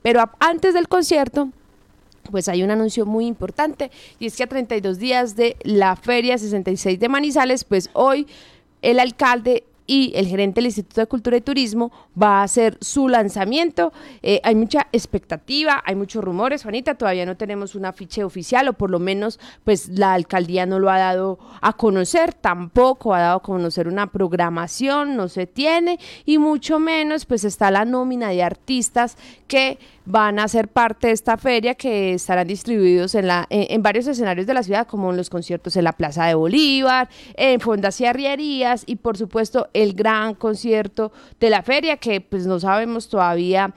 Pero antes del concierto, pues hay un anuncio muy importante, y es que a 32 días de la Feria 66 de Manizales, pues hoy el alcalde y el gerente del Instituto de Cultura y Turismo va a hacer su lanzamiento. Hay mucha expectativa, hay muchos rumores, Juanita, todavía no tenemos un afiche oficial, o por lo menos pues la alcaldía no lo ha dado a conocer, tampoco ha dado a conocer una programación, no se tiene, y mucho menos pues está la nómina de artistas que van a ser parte de esta feria, que estarán distribuidos en varios escenarios de la ciudad, como en los conciertos en la Plaza de Bolívar, en Fondas y Arrierías, y por supuesto el gran concierto de la feria, que pues no sabemos todavía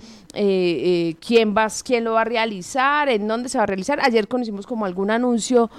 quién lo va a realizar, en dónde se va a realizar. Ayer conocimos como algún anuncio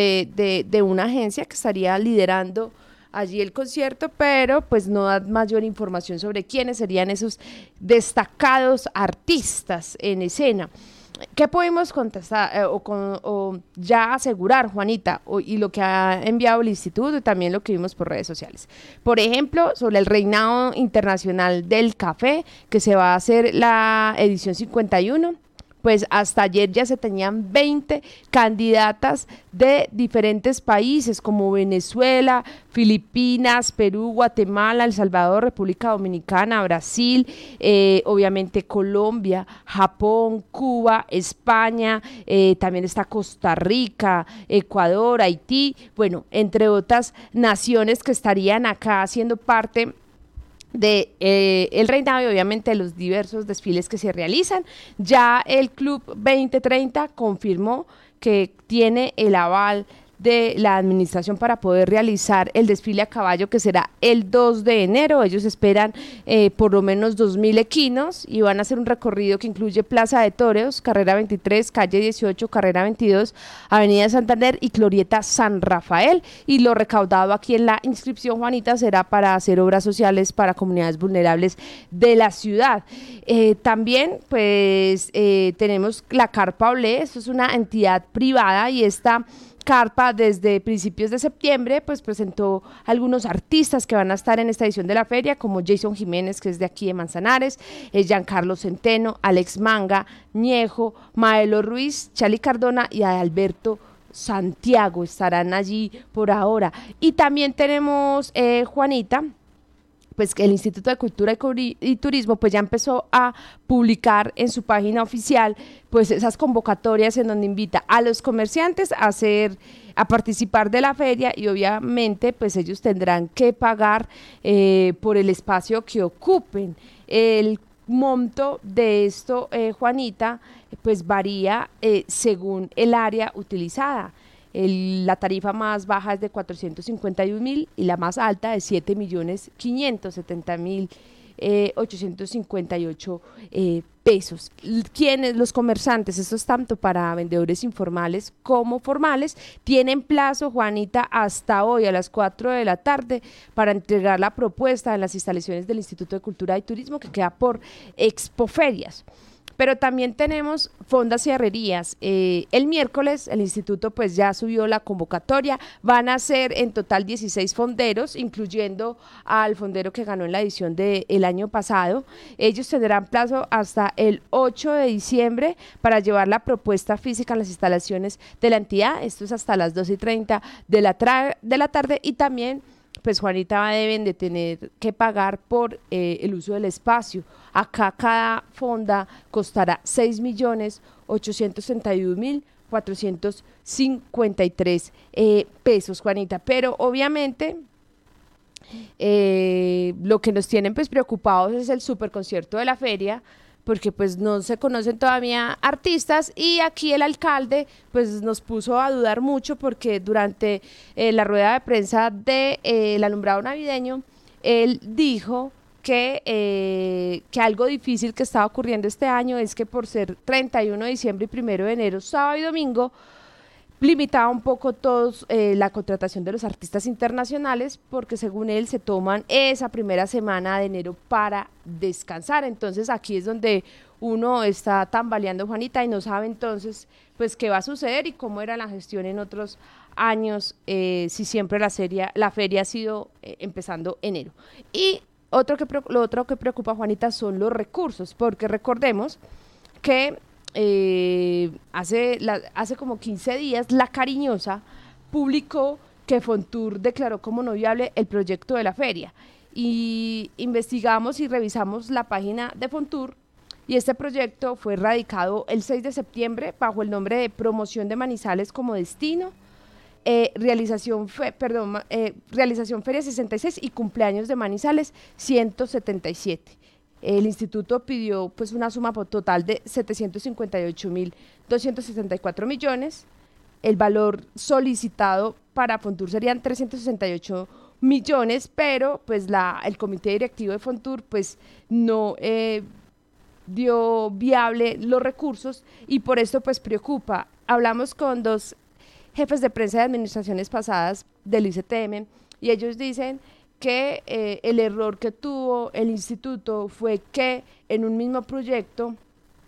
de una agencia que estaría liderando allí el concierto, pero pues no da mayor información sobre quiénes serían esos destacados artistas en escena. ¿Qué podemos contestar o ya asegurar, Juanita, y lo que ha enviado el instituto y también lo que vimos por redes sociales? Por ejemplo, sobre el Reinado Internacional del Café, que se va a hacer la edición 51, pues hasta ayer ya se tenían 20 candidatas de diferentes países como Venezuela, Filipinas, Perú, Guatemala, El Salvador, República Dominicana, Brasil, obviamente Colombia, Japón, Cuba, España, también está Costa Rica, Ecuador, Haití, bueno, entre otras naciones que estarían acá haciendo parte de el reinado, y obviamente de los diversos desfiles que se realizan. Ya el Club 2030 confirmó que tiene el aval de la administración para poder realizar el desfile a caballo, que será el 2 de enero. Ellos esperan por lo menos 2.000 equinos, y van a hacer un recorrido que incluye Plaza de Toros, Carrera 23, Calle 18, Carrera 22, Avenida Santander y Glorieta San Rafael, y lo recaudado aquí en la inscripción, Juanita, será para hacer obras sociales para comunidades vulnerables de la ciudad. También pues tenemos la Carpa Olé. Esto es una entidad privada, y esta Carpa desde principios de septiembre pues presentó algunos artistas que van a estar en esta edición de la feria, como Jason Jiménez, que es de aquí de Manzanares, Giancarlo Centeno, Alex Manga, Ñejo, Maelo Ruiz, Chali Cardona y Alberto Santiago estarán allí por ahora. Y también tenemos, Juanita, pues que el Instituto de Cultura y Turismo pues ya empezó a publicar en su página oficial pues esas convocatorias en donde invita a los comerciantes a participar de la feria, y obviamente pues ellos tendrán que pagar por el espacio que ocupen. El monto de esto, Juanita, pues varía según el área utilizada. La tarifa más baja es de 451.000 y la más alta de 7.570.858 pesos. Quienes, los comerciantes, esto es tanto para vendedores informales como formales, tienen plazo, Juanita, hasta hoy a las 4 de la tarde para entregar la propuesta en las instalaciones del Instituto de Cultura y Turismo, que queda por Expoferias. Pero también tenemos fondas y herrerías. El miércoles el instituto pues ya subió la convocatoria. Van a ser en total 16 fonderos, incluyendo al fondero que ganó en la edición del año pasado. Ellos tendrán plazo hasta el 8 de diciembre para llevar la propuesta física en las instalaciones de la entidad. Esto es hasta las 2:30 de la tarde, y también pues, Juanita, deben de tener que pagar por el uso del espacio. Acá cada fonda costará 6.861.453 pesos, Juanita, pero obviamente lo que nos tienen pues preocupados es el superconcierto de la feria, porque pues no se conocen todavía artistas, y aquí el alcalde pues nos puso a dudar mucho, porque durante la rueda de prensa del alumbrado navideño, él dijo que algo difícil que estaba ocurriendo este año es que por ser 31 de diciembre y 1 de enero, sábado y domingo, limitaba un poco todos la contratación de los artistas internacionales, porque según él se toman esa primera semana de enero para descansar. Entonces aquí es donde uno está tambaleando, Juanita, y no sabe entonces pues qué va a suceder y cómo era la gestión en otros años, si siempre la feria ha sido empezando enero. Y lo otro que preocupa, Juanita, son los recursos, porque recordemos que hace como 15 días La Cariñosa publicó que Fontur declaró como no viable el proyecto de la feria. Y investigamos y revisamos la página de Fontur y este proyecto fue radicado el 6 de septiembre bajo el nombre de Promoción de Manizales como Destino, realización Feria 66 y cumpleaños de Manizales 177. El instituto pidió pues una suma total de 758.264 millones. El valor solicitado para Fontur serían 368 millones, pero pues el comité directivo de Fontur pues no dio viable los recursos y por esto pues preocupa. Hablamos con dos jefes de prensa de administraciones pasadas del ICTM y ellos dicen que el error que tuvo el instituto fue que en un mismo proyecto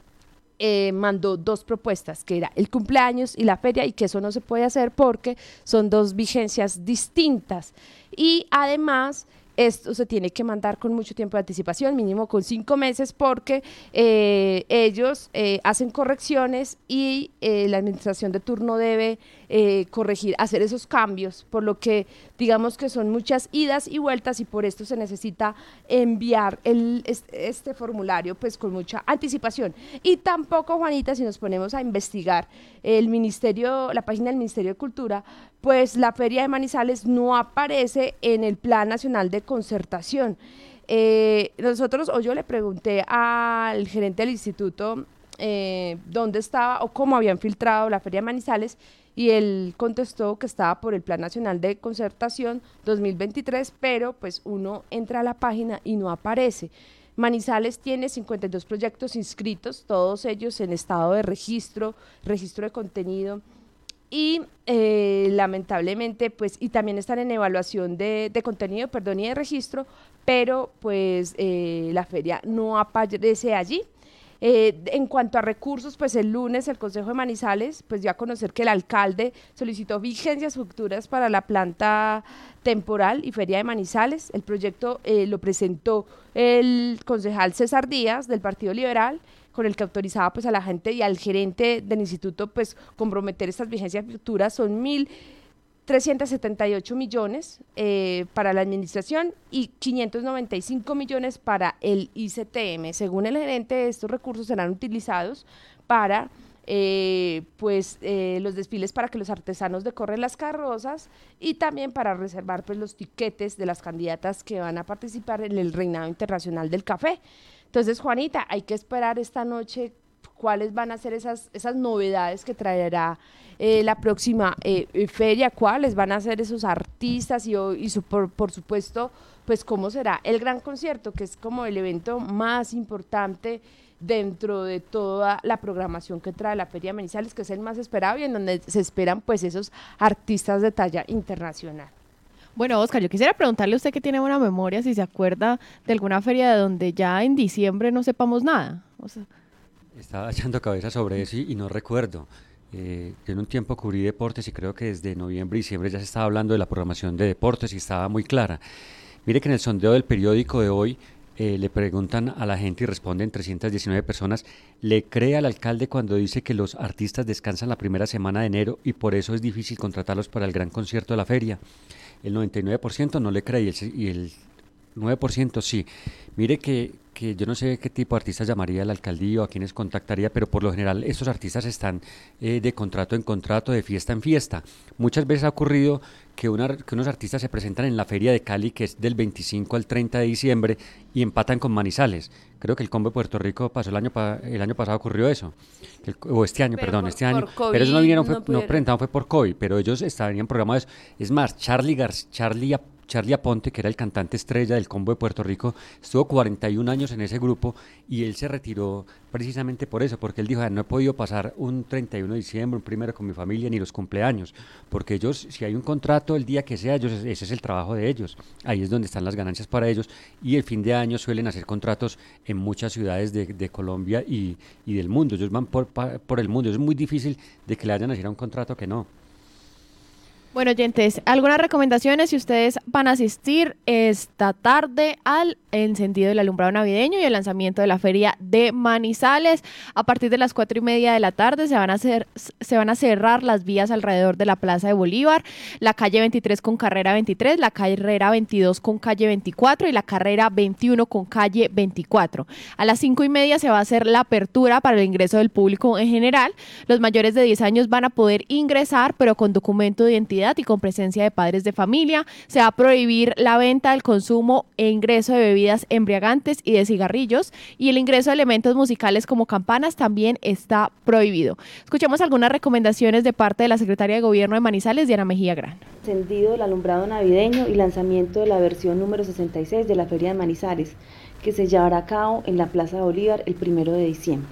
mandó dos propuestas, que era el cumpleaños y la feria, y que eso no se puede hacer porque son dos vigencias distintas. Y además esto se tiene que mandar con mucho tiempo de anticipación, mínimo con 5 meses, porque ellos hacen correcciones y la administración de turno debe corregir, hacer esos cambios, por lo que digamos que son muchas idas y vueltas y por esto se necesita enviar este formulario pues con mucha anticipación. Y tampoco, Juanita, si nos ponemos a investigar la página del Ministerio de Cultura, pues la Feria de Manizales no aparece en el Plan Nacional de Concertación. Yo le pregunté al gerente del instituto dónde estaba o cómo habían filtrado la Feria de Manizales y él contestó que estaba por el Plan Nacional de Concertación 2023, pero pues uno entra a la página y no aparece. Manizales tiene 52 proyectos inscritos, todos ellos en estado de registro de contenido y lamentablemente pues y también están en evaluación de contenido, y de registro, pero pues la feria no aparece allí. En cuanto a recursos, pues el lunes el Consejo de Manizales pues dio a conocer que el alcalde solicitó vigencias futuras para la planta temporal y feria de Manizales. El proyecto lo presentó el concejal César Díaz del Partido Liberal, con el que autorizaba pues a la gente y al gerente del instituto pues comprometer estas vigencias futuras. Son 1.378 millones para la administración y 595 millones para el ICTM. Según el gerente, estos recursos serán utilizados para los desfiles para que los artesanos decoren las carrozas y también para reservar pues los tiquetes de las candidatas que van a participar en el Reinado Internacional del Café. Entonces, Juanita, hay que esperar esta noche cuáles van a ser esas novedades que traerá la próxima feria, cuáles van a ser esos artistas y por supuesto, pues cómo será el gran concierto, que es como el evento más importante dentro de toda la programación que trae la Feria de Manizales, que es el más esperado y en donde se esperan pues esos artistas de talla internacional. Bueno, Oscar, yo quisiera preguntarle a usted que tiene buena memoria si se acuerda de alguna feria de donde ya en diciembre no sepamos nada. Estaba echando cabeza sobre eso y no recuerdo. Yo en un tiempo cubrí deportes y creo que desde noviembre y diciembre ya se estaba hablando de la programación de deportes y estaba muy clara. Mire que en el sondeo del periódico de hoy le preguntan a la gente y responden 319 personas. ¿Le cree al alcalde cuando dice que los artistas descansan la primera semana de enero y por eso es difícil contratarlos para el gran concierto de la feria? El 99% no le cree y el 9% sí. Mire que yo no sé qué tipo de artistas llamaría el alcaldía o a quienes contactaría, pero por lo general estos artistas están de contrato en contrato, de fiesta en fiesta. Muchas veces ha ocurrido que unos artistas se presentan en la Feria de Cali, que es del 25 al 30 de diciembre, y empatan con Manizales. Creo que el Combo de Puerto Rico pasó el año pasado ocurrió eso, este año. COVID, pero ellos no vinieron, no presentaron, fue por COVID, pero ellos estaban programados. Es más, Charlie Aponte, que era el cantante estrella del Combo de Puerto Rico, estuvo 41 años en ese grupo y él se retiró precisamente por eso, porque él dijo, no he podido pasar un 31 de diciembre, un primero con mi familia, ni los cumpleaños, porque ellos, si hay un contrato el día que sea, ese es el trabajo de ellos, ahí es donde están las ganancias para ellos, y el fin de año suelen hacer contratos en muchas ciudades de Colombia y del mundo. Ellos van por el mundo, es muy difícil de que le vayan a hacer un contrato que no. Bueno, oyentes, algunas recomendaciones si ustedes van a asistir esta tarde al encendido del alumbrado navideño y el lanzamiento de la feria de Manizales. A partir de las 4:30 de la tarde se van a cerrar las vías alrededor de la Plaza de Bolívar, la calle 23 con carrera 23, la carrera 22 con calle 24 y la carrera 21 con calle 24. A las 5:30 se va a hacer la apertura para el ingreso del público en general. Los mayores de 10 años van a poder ingresar, pero con documento de identidad y con presencia de padres de familia. Se va a prohibir la venta, el consumo e ingreso de bebidas embriagantes y de cigarrillos, y el ingreso de elementos musicales como campanas también está prohibido. Escuchemos algunas recomendaciones de parte de la Secretaria de Gobierno de Manizales, Diana Mejía Gran. Encendido del alumbrado navideño y lanzamiento de la versión número 66 de la Feria de Manizales, que se llevará a cabo en la Plaza de Bolívar el 1 de diciembre.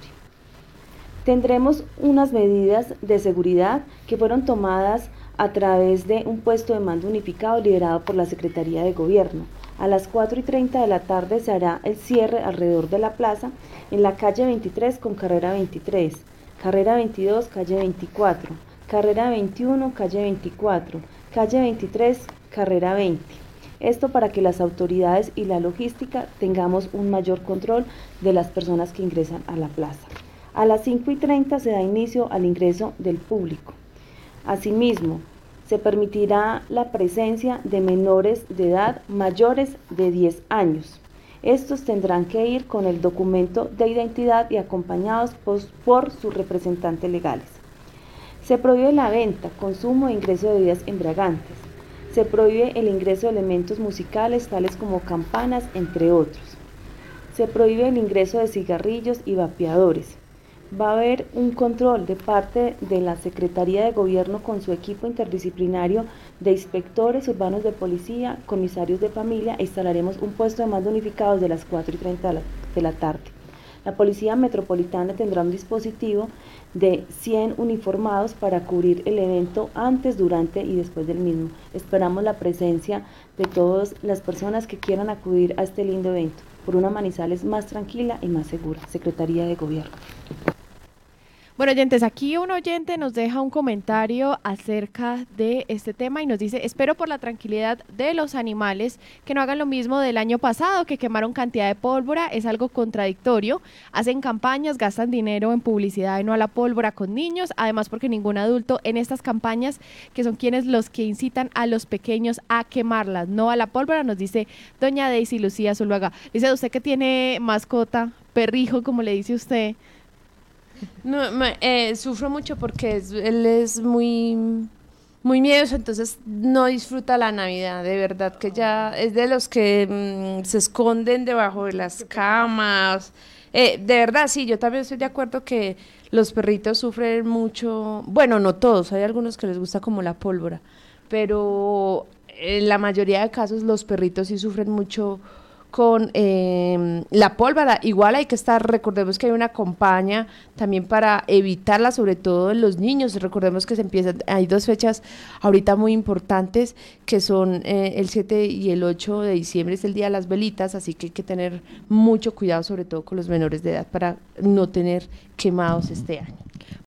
Tendremos unas medidas de seguridad que fueron tomadas a través de un puesto de mando unificado liderado por la Secretaría de Gobierno. A las 4:30 de la tarde se hará el cierre alrededor de la plaza en la calle 23 con carrera 23, carrera 22, calle 24, carrera 21, calle 24, calle 23, carrera 20. Esto para que las autoridades y la logística tengamos un mayor control de las personas que ingresan a la plaza. A las 5:30 se da inicio al ingreso del público. Asimismo, se permitirá la presencia de menores de edad mayores de 10 años. Estos tendrán que ir con el documento de identidad y acompañados por sus representantes legales. Se prohíbe la venta, consumo e ingreso de bebidas embriagantes. Se prohíbe el ingreso de elementos musicales tales como campanas, entre otros. Se prohíbe el ingreso de cigarrillos y vapeadores. Va a haber un control de parte de la Secretaría de Gobierno con su equipo interdisciplinario de inspectores urbanos de policía, comisarios de familia, e instalaremos un puesto de mando unificado desde las 4:30 de la tarde. La Policía Metropolitana tendrá un dispositivo de 100 uniformados para cubrir el evento antes, durante y después del mismo. Esperamos la presencia de todas las personas que quieran acudir a este lindo evento por una Manizales más tranquila y más segura. Secretaría de Gobierno. Bueno, oyentes, aquí un oyente nos deja un comentario acerca de este tema y nos dice: espero por la tranquilidad de los animales que no hagan lo mismo del año pasado, que quemaron cantidad de pólvora. Es algo contradictorio, hacen campañas, gastan dinero en publicidad y no a la pólvora con niños, además porque ningún adulto en estas campañas, que son quienes los que incitan a los pequeños a quemarlas, no a la pólvora, nos dice doña Daisy Lucía Zuluaga. Dice: usted que tiene mascota, perrijo, como le dice usted. No, sufro mucho porque él es muy, muy miedoso, entonces no disfruta la Navidad, de verdad que ya es de los que se esconden debajo de las camas. De verdad, sí, yo también estoy de acuerdo que los perritos sufren mucho, bueno, no todos, hay algunos que les gusta como la pólvora, pero en la mayoría de casos los perritos sí sufren mucho con la pólvora. Igual hay que estar, recordemos que hay una campaña también para evitarla, sobre todo en los niños. Recordemos que hay 2 fechas ahorita muy importantes, que son el 7 y el 8 de diciembre, es el Día de las Velitas, así que hay que tener mucho cuidado, sobre todo con los menores de edad, para no tener quemados este año.